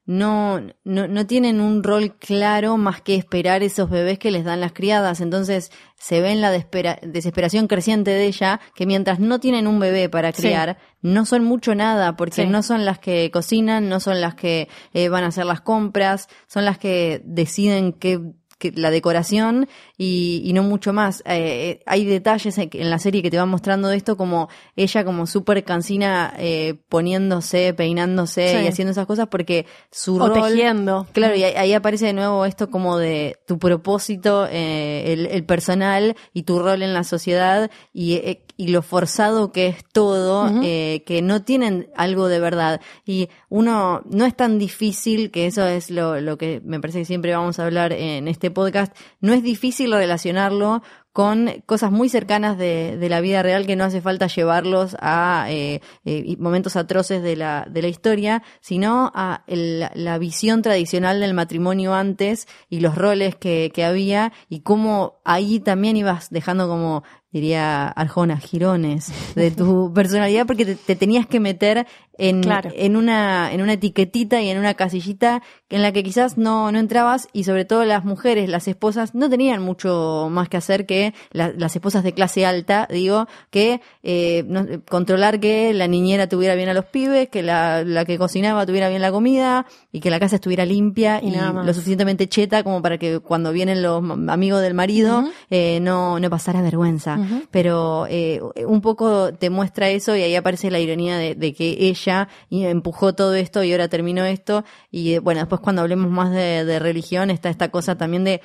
C: no tienen un rol claro más que esperar esos bebés que les dan las criadas. Entonces se ve en la desesperación creciente de ella que mientras no tienen un bebé para criar, no son mucho nada, porque no son las que cocinan, no son las que van a hacer las compras, son las que deciden que la decoración y no mucho más. Hay detalles en la serie que te van mostrando de esto, como ella como súper cansina poniéndose, peinándose y haciendo esas cosas, porque su rol...
D: tejiendo.
C: Claro, y ahí aparece de nuevo esto como de tu propósito, el personal y tu rol en la sociedad y lo forzado que es todo, que no tienen algo de verdad. Y uno, no es tan difícil, que eso es lo que me parece que siempre vamos a hablar en este podcast, no es difícil relacionarlo con cosas muy cercanas de la vida real, que no hace falta llevarlos a momentos atroces de la historia, sino a la visión tradicional del matrimonio antes y los roles que había, y cómo ahí también ibas dejando, como diría Arjona, jirones de tu personalidad, porque te tenías que meter en una etiquetita y en una casillita en la que quizás no entrabas, y sobre todo las mujeres, las esposas, no tenían mucho más que hacer que las esposas de clase alta, digo, que controlar que la niñera tuviera bien a los pibes, que la que cocinaba tuviera bien la comida, y que la casa estuviera limpia y lo suficientemente cheta como para que cuando vienen los amigos del marido no pasara vergüenza. Pero un poco te muestra eso, y ahí aparece la ironía de que ella empujó todo esto y ahora terminó esto. Y bueno, después cuando hablemos más de religión está esta cosa también de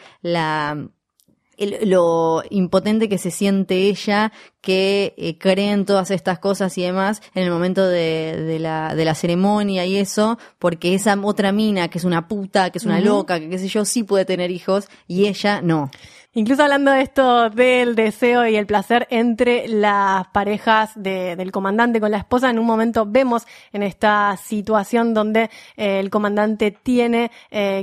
C: lo impotente que se siente ella, que cree en todas estas cosas y demás en el momento de la ceremonia y eso, porque esa otra mina que es una puta, que es una loca, que qué sé yo, sí puede tener hijos y ella no.
D: Incluso hablando de esto del deseo y el placer entre las parejas del comandante con la esposa, en un momento vemos en esta situación donde el comandante tiene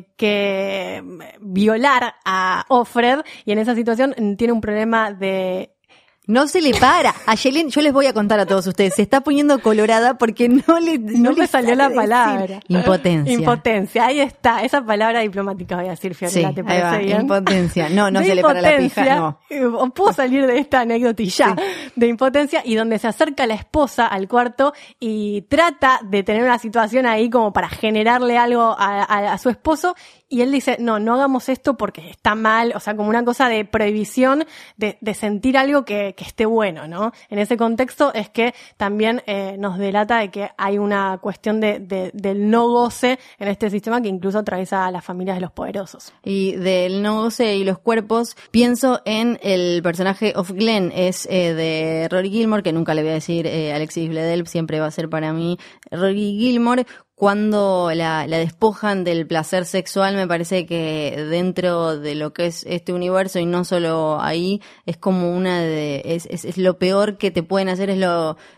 D: que violar a Offred, y en esa situación tiene un problema de...
C: No se le para. A Yelén, yo les voy a contar a todos ustedes, se está poniendo colorada porque no le
D: salió la palabra.
C: Impotencia.
D: Ahí está. Esa palabra diplomática voy a decir, Fiorella,
C: sí,
D: ¿te parece bien?
C: Impotencia. No se le para la pija, no.
D: Puedo salir de esta anécdotilla de impotencia, y donde se acerca la esposa al cuarto y trata de tener una situación ahí como para generarle algo a su esposo, y él dice, no hagamos esto porque está mal, o sea, como una cosa de prohibición de sentir algo que esté bueno, ¿no? En ese contexto es que también nos delata de que hay una cuestión del no goce en este sistema que incluso atraviesa a las familias de los poderosos.
C: Y del no goce y los cuerpos, pienso en el personaje of Glenn, es de Rory Gilmore, que nunca le voy a decir Alexis Bledel, siempre va a ser para mí Rory Gilmore. Cuando la despojan del placer sexual, me parece que dentro de lo que es este universo, y no solo ahí, es como es lo peor que te pueden hacer, es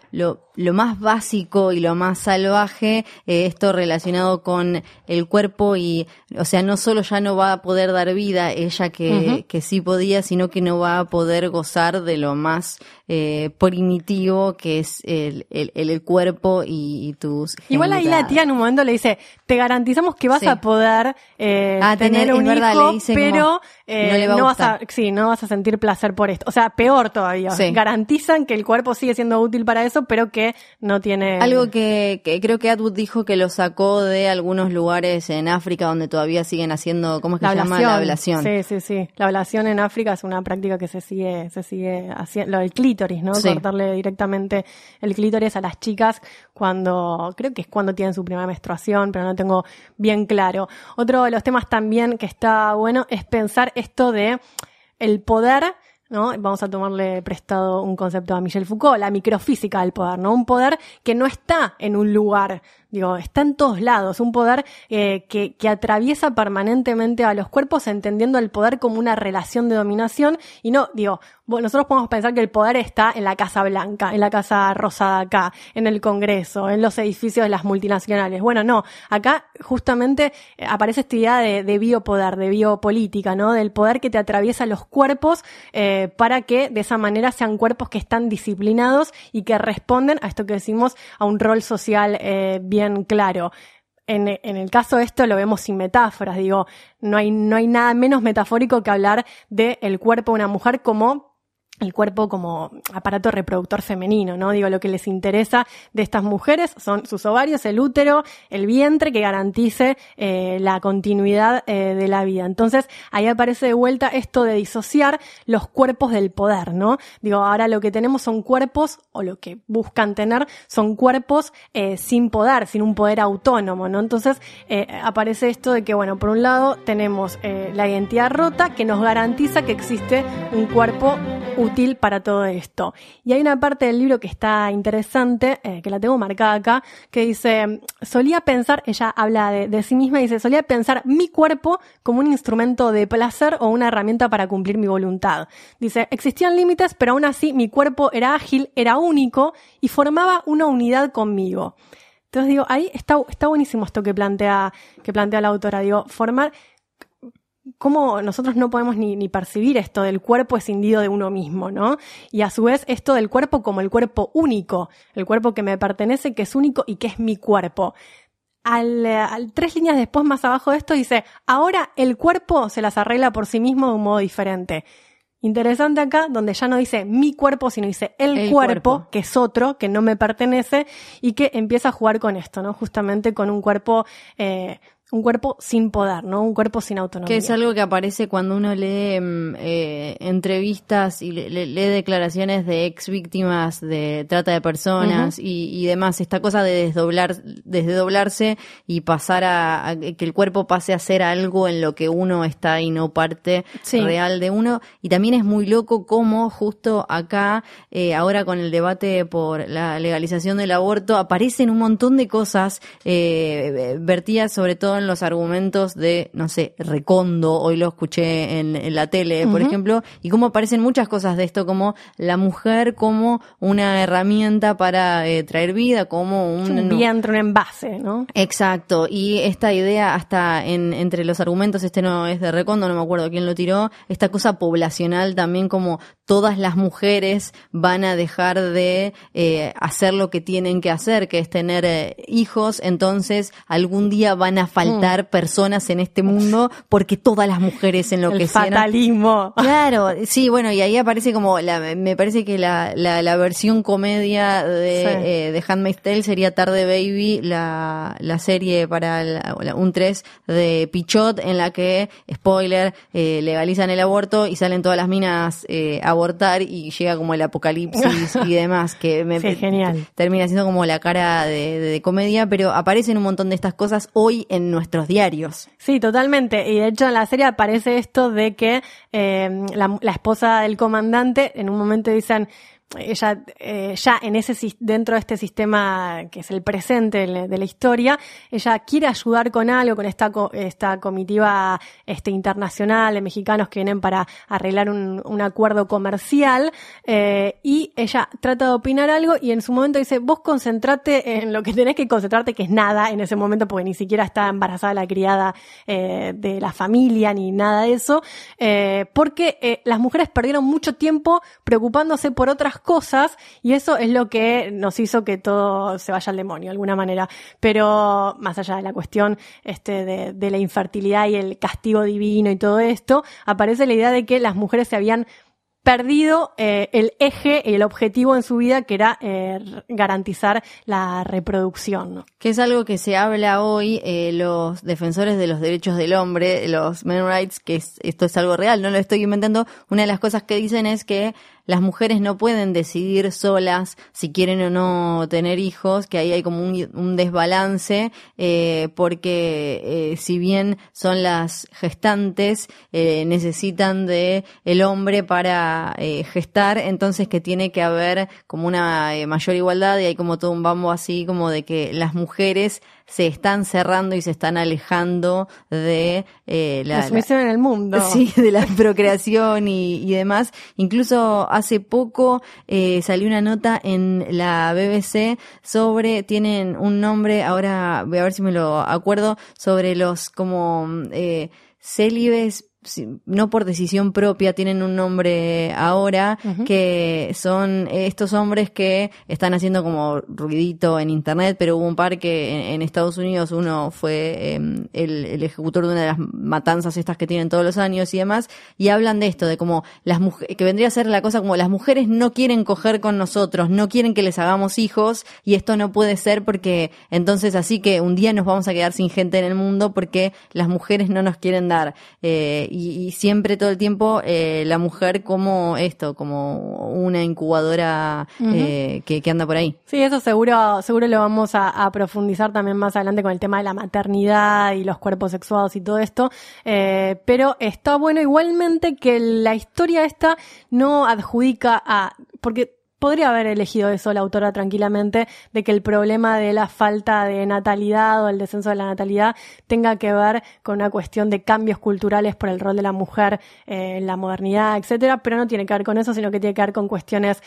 C: lo más básico y lo más salvaje, esto relacionado con el cuerpo, y o sea, no solo ya no va a poder dar vida ella que sí podía, sino que no va a poder gozar de lo más primitivo que es el cuerpo y tus genitales.
D: Igual ahí la tía en un momento le dice, te garantizamos que vas a poder tener un hijo, pero no vas a sentir placer por esto. O sea, peor todavía. Sí. Garantizan que el cuerpo sigue siendo útil para eso, pero que no tiene...
C: Algo que creo que Atwood dijo que lo sacó de algunos lugares en África donde todavía siguen haciendo, ¿cómo es que se llama? La ablación.
D: Sí. La ablación en África es una práctica que se sigue haciendo. Lo del clítoris, ¿no? Sí. Cortarle directamente el clítoris a las chicas creo que es cuando tienen su primera menstruación, pero no tengo bien claro. Otro de los temas también que está bueno es pensar esto de el poder, ¿no? Vamos a tomarle prestado un concepto a Michel Foucault, la microfísica del poder, ¿no? Un poder que no está en un lugar, está en todos lados, un poder que atraviesa permanentemente a los cuerpos, entendiendo el poder como una relación de dominación, y no, nosotros podemos pensar que el poder está en la Casa Blanca, en la Casa Rosada acá, en el Congreso, en los edificios de las multinacionales. Bueno, no, acá justamente aparece esta idea de biopoder, de biopolítica, ¿no? Del poder que te atraviesa los cuerpos para que de esa manera sean cuerpos que están disciplinados y que responden a esto que decimos, a un rol social bien claro. en el caso de esto lo vemos sin metáforas, digo, no hay nada menos metafórico que hablar del cuerpo de una mujer como el cuerpo como aparato reproductor femenino, ¿no? Digo, lo que les interesa de estas mujeres son sus ovarios, el útero, el vientre, que garantice la continuidad de la vida. Entonces, ahí aparece de vuelta esto de disociar los cuerpos del poder, ¿no? Digo, ahora lo que tenemos son cuerpos, o lo que buscan tener, son cuerpos sin poder, sin un poder autónomo, ¿no? Entonces, aparece esto de que, bueno, por un lado tenemos la identidad rota que nos garantiza que existe un cuerpo útil para todo esto. Y hay una parte del libro que está interesante, que la tengo marcada acá, que dice, solía pensar, ella habla de sí misma y dice, solía pensar mi cuerpo como un instrumento de placer o una herramienta para cumplir mi voluntad. Dice, existían límites, pero aún así mi cuerpo era ágil, era único y formaba una unidad conmigo. Entonces digo, ahí está buenísimo esto que plantea la autora, digo, formar. Cómo nosotros no podemos ni percibir esto del cuerpo escindido de uno mismo, ¿no? Y a su vez esto del cuerpo como el cuerpo único, el cuerpo que me pertenece, que es único y que es mi cuerpo. Al 3 líneas después, más abajo de esto, dice, ahora el cuerpo se las arregla por sí mismo de un modo diferente. Interesante acá, donde ya no dice mi cuerpo, sino dice el cuerpo, que es otro, que no me pertenece, y que empieza a jugar con esto, ¿no? Justamente con un cuerpo sin poder, ¿no? Un cuerpo sin autonomía.
C: Que es algo que aparece cuando uno lee entrevistas y lee declaraciones de ex víctimas de trata de personas y demás. Esta cosa de desdoblarse y pasar a que el cuerpo pase a ser algo en lo que uno está y no parte real de uno. Y también es muy loco cómo justo acá, ahora con el debate por la legalización del aborto, aparecen un montón de cosas vertidas sobre todo en los argumentos de, no sé, Recondo, hoy lo escuché en la tele, por ejemplo, y cómo aparecen muchas cosas de esto, como la mujer como una herramienta para traer vida, como un
D: vientre, un envase, ¿no?
C: Exacto, y esta idea hasta entre los argumentos, este no es de Recondo, no me acuerdo quién lo tiró, esta cosa poblacional también, como todas las mujeres van a dejar de hacer lo que tienen que hacer, que es tener hijos, entonces algún día van a faltar personas en este mundo porque todas las mujeres enloquecieron.
D: El fatalismo.
C: Claro, sí, bueno, y ahí aparece como me parece que la versión comedia de Handmaid's Tale sería Tarde Baby, la serie para un 3 de Pichot, en la que, spoiler, legalizan el aborto y salen todas las minas a abortar y llega como el apocalipsis y demás, que
D: genial.
C: Termina siendo como la cara de comedia, pero aparecen un montón de estas cosas hoy en nuestros diarios.
D: Sí, totalmente. Y de hecho en la serie aparece esto de que la esposa del comandante en un momento dicen, ella ya dentro de este sistema que es el presente de la historia, ella quiere ayudar con algo, con esta comitiva internacional de mexicanos que vienen para arreglar un acuerdo comercial, y ella trata de opinar algo y en su momento dice, vos concentrate en lo que tenés que concentrarte, que es nada en ese momento, porque ni siquiera está embarazada la criada de la familia ni nada de eso, porque las mujeres perdieron mucho tiempo preocupándose por otras cosas y eso es lo que nos hizo que todo se vaya al demonio de alguna manera. Pero más allá de la cuestión de la infertilidad y el castigo divino y todo esto, aparece la idea de que las mujeres se habían perdido el eje y el objetivo en su vida, que era garantizar la reproducción, ¿no?
C: Que es algo que se habla hoy, los defensores de los derechos del hombre, los men rights, que esto es algo real, no lo estoy inventando. Una de las cosas que dicen es que las mujeres no pueden decidir solas si quieren o no tener hijos, que ahí hay como un desbalance, porque si bien son las gestantes, necesitan de el hombre para gestar, entonces que tiene que haber como una mayor igualdad, y hay como todo un bambo así como de que las mujeres se están cerrando y se están alejando de
D: la sumisión en el mundo.
C: Sí, de la procreación y demás. Incluso hace poco salió una nota en la BBC tienen un nombre, ahora voy a ver si me lo acuerdo, sobre los como célibes no por decisión propia, tienen un nombre ahora, que son estos hombres que están haciendo como ruidito en internet, pero hubo un par que en Estados Unidos, uno fue el ejecutor de una de las matanzas estas que tienen todos los años y demás, y hablan de esto, de como las mujeres, que vendría a ser la cosa como las mujeres no quieren coger con nosotros, no quieren que les hagamos hijos, y esto no puede ser porque entonces así que un día nos vamos a quedar sin gente en el mundo porque las mujeres no nos quieren dar. Y siempre todo el tiempo la mujer como una incubadora que anda por ahí.
D: Sí, eso seguro lo vamos a profundizar también más adelante con el tema de la maternidad y los cuerpos sexuados y todo esto, pero está bueno igualmente que la historia esta no adjudica porque podría haber elegido eso la autora tranquilamente, de que el problema de la falta de natalidad o el descenso de la natalidad tenga que ver con una cuestión de cambios culturales por el rol de la mujer en la modernidad, etcétera, pero no tiene que ver con eso, sino que tiene que ver con cuestiones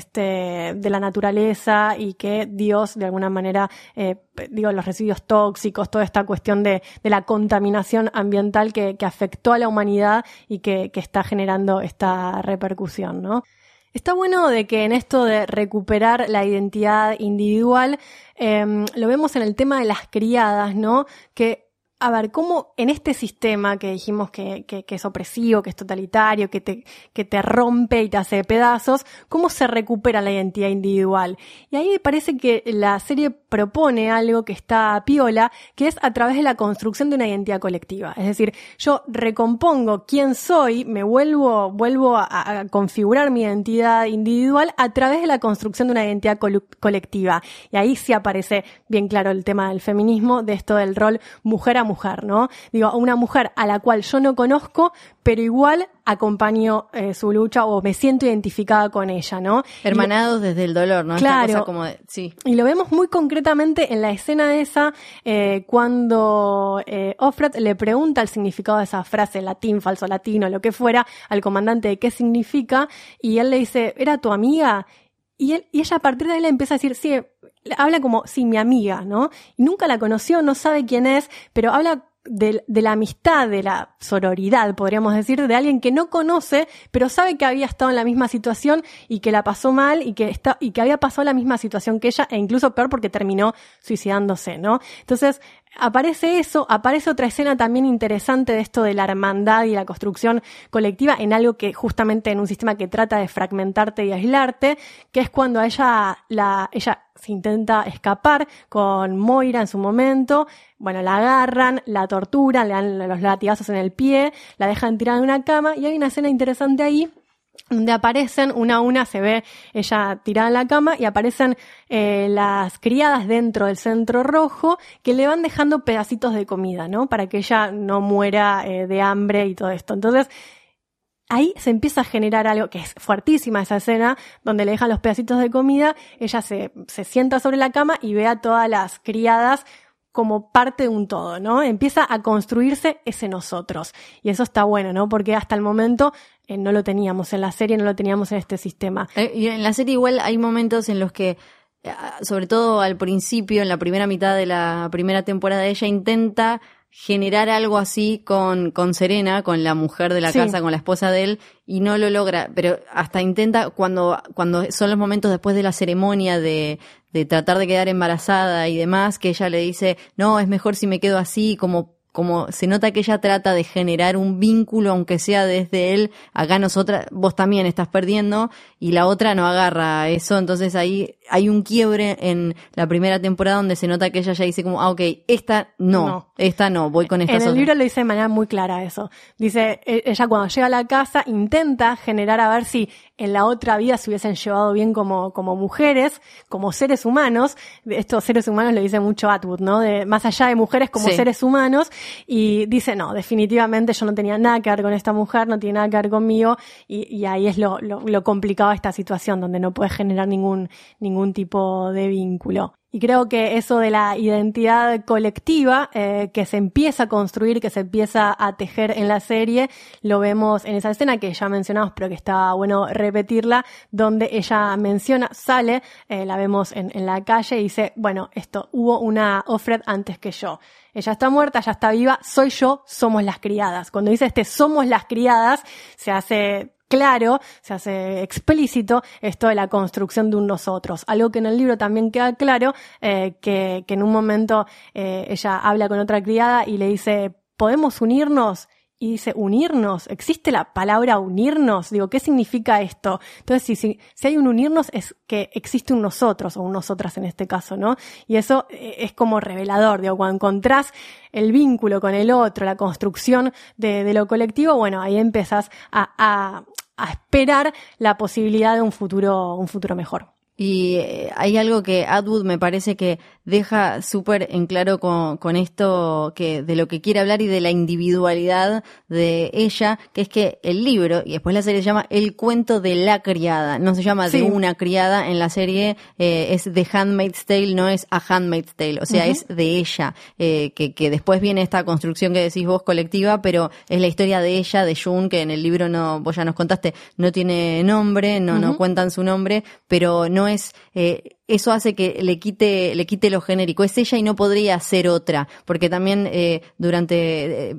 D: de la naturaleza y que Dios, de alguna manera, los residuos tóxicos, toda esta cuestión de la contaminación ambiental que afectó a la humanidad y que está generando esta repercusión, ¿no? Está bueno de que en esto de recuperar la identidad individual, lo vemos en el tema de las criadas, ¿no? Que, a ver, cómo en este sistema que dijimos que es opresivo, que es totalitario, que te rompe y te hace pedazos, ¿cómo se recupera la identidad individual? Y ahí me parece que la serie propone algo que está piola, que es a través de la construcción de una identidad colectiva. Es decir, yo recompongo quién soy, me vuelvo a configurar mi identidad individual a través de la construcción de una identidad colectiva. Y ahí sí aparece bien claro el tema del feminismo, de esto del rol mujer a mujer, ¿no? Digo, una mujer a la cual yo no conozco, pero igual acompaño su lucha o me siento identificada con ella, ¿no?
C: Hermanados desde el dolor, ¿no?
D: Claro.
C: Esta cosa como sí.
D: Y lo vemos muy concretamente en la escena esa, cuando Offred le pregunta el significado de esa frase, latín, falso latino, lo que fuera, al comandante de qué significa, y él le dice, ¿era tu amiga? Y ella a partir de ahí le empieza a decir, sí, habla como, sí, mi amiga, ¿no? Y nunca la conoció, no sabe quién es, pero habla de la amistad, de la sororidad, podríamos decir, de alguien que no conoce, pero sabe que había estado en la misma situación y que la pasó mal y que había pasado la misma situación que ella, e incluso peor porque terminó suicidándose, ¿no? Entonces, aparece otra escena también interesante de esto de la hermandad y la construcción colectiva en algo que justamente en un sistema que trata de fragmentarte y aislarte, que es cuando a ella se intenta escapar con Moira en su momento, bueno, la agarran, la torturan, le dan los latigazos en el pie, la dejan tirada en una cama y hay una escena interesante ahí donde aparecen, una a una se ve ella tirada en la cama y aparecen las criadas dentro del centro rojo que le van dejando pedacitos de comida, ¿no? Para que ella no muera de hambre y todo esto. Entonces, ahí se empieza a generar algo que es fuertísima esa escena, donde le dejan los pedacitos de comida, ella se sienta sobre la cama y ve a todas las criadas como parte de un todo, ¿no? Empieza a construirse ese nosotros. Y eso está bueno, ¿no? Porque hasta el momento no lo teníamos en la serie, no lo teníamos en este sistema.
C: Y en la serie igual hay momentos en los que, sobre todo al principio, en la primera mitad de la primera temporada, ella intenta generar algo así con Serena, con la mujer de la casa, con la esposa de él, y no lo logra, pero hasta intenta cuando son los momentos después de la ceremonia de tratar de quedar embarazada y demás, que ella le dice, no, es mejor si me quedo así, como se nota que ella trata de generar un vínculo, aunque sea desde él, acá vos también estás perdiendo, y la otra no agarra eso, entonces ahí hay un quiebre en la primera temporada donde se nota que ella ya dice como, ok, esta no, voy con esta.
D: En el libro lo dice de manera muy clara eso. Dice, ella cuando llega a la casa intenta generar a ver si en la otra vida se hubiesen llevado bien como mujeres, como seres humanos. Estos seres humanos lo dice mucho Atwood, ¿no? Más allá de mujeres como seres humanos. Y dice, no, definitivamente yo no tenía nada que ver con esta mujer, no tiene nada que ver conmigo. Y ahí es lo complicado de esta situación, donde no puedes generar ningún tipo de vínculo. Y creo que eso de la identidad colectiva que se empieza a construir, que se empieza a tejer en la serie, lo vemos en esa escena que ya mencionamos, pero que está bueno repetirla, donde ella sale, la vemos en la calle y dice, bueno, hubo una Offred antes que yo. Ella está muerta, ella está viva, soy yo, somos las criadas. Cuando dice somos las criadas, se hace claro, se hace explícito esto de la construcción de un nosotros. Algo que en el libro también queda claro, que en un momento ella habla con otra criada y le dice, ¿podemos unirnos? Y dice, ¿unirnos? ¿Existe la palabra unirnos? Digo, ¿qué significa esto? Entonces, si hay un unirnos, es que existe un nosotros, o un nosotras en este caso, ¿no? Y eso es como revelador, digo, cuando encontrás el vínculo con el otro, la construcción de lo colectivo, bueno, ahí empezás a esperar la posibilidad de un futuro mejor.
C: Y hay algo que Atwood me parece que deja súper en claro con esto que de lo que quiere hablar y de la individualidad de ella, que es que el libro, y después la serie se llama El cuento de la criada, no se llama de una criada, en la serie es The Handmaid's Tale, no es A Handmaid's Tale, o sea, es de ella, que después viene esta construcción que decís vos colectiva, pero es la historia de ella, de June, que en el libro vos ya nos contaste, no tiene nombre, no cuentan su nombre, pero no es, eso hace que le quite lo genérico, es ella y no podría ser otra, porque también durante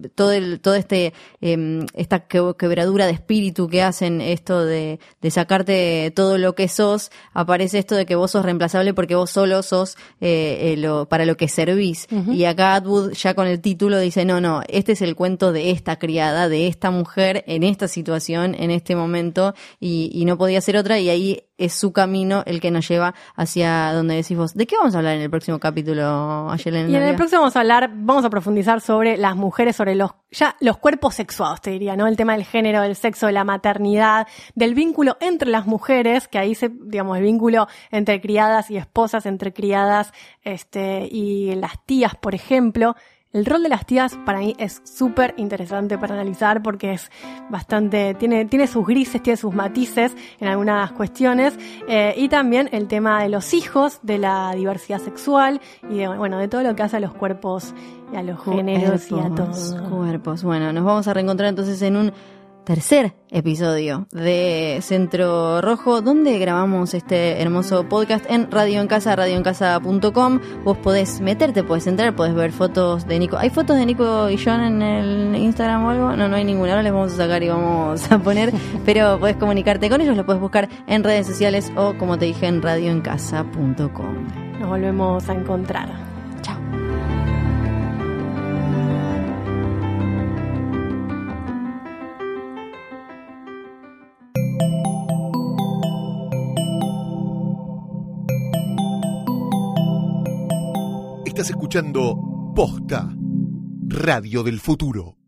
C: esta quebradura de espíritu que hacen, esto de sacarte todo lo que sos, aparece esto de que vos sos reemplazable porque vos solo sos para lo que servís. Y acá Atwood ya con el título dice, no, este es el cuento de esta criada, de esta mujer en esta situación, en este momento, y no podía ser otra, y ahí es su camino el que nos lleva hacia donde decís vos. ¿De qué vamos a hablar en el próximo capítulo, Ayelen?
D: Y en el próximo vamos a profundizar sobre las mujeres, sobre los cuerpos sexuados, te diría, ¿no? El tema del género, del sexo, de la maternidad, del vínculo entre las mujeres, que ahí el vínculo entre criadas y esposas, entre criadas y las tías, por ejemplo. El rol de las tías para mí es súper interesante para analizar porque es bastante, tiene sus grises, tiene sus matices en algunas cuestiones, y también el tema de los hijos, de la diversidad sexual y de todo lo que hace a los cuerpos y a los géneros y a todo.
C: Cuerpos. Bueno, nos vamos a reencontrar entonces en un tercer episodio de Centro Rojo, donde grabamos este hermoso podcast en Radio en Casa, radioencasa.com. Vos podés meterte, podés entrar, podés ver fotos de Nico. ¿Hay fotos de Nico y John en el Instagram o algo? No hay ninguna. Ahora les vamos a sacar y vamos a poner, pero podés comunicarte con ellos, lo podés buscar en redes sociales o, como te dije, en radioencasa.com.
D: Nos volvemos a encontrar.
C: Chao.
A: Estás escuchando Posta, Radio del Futuro.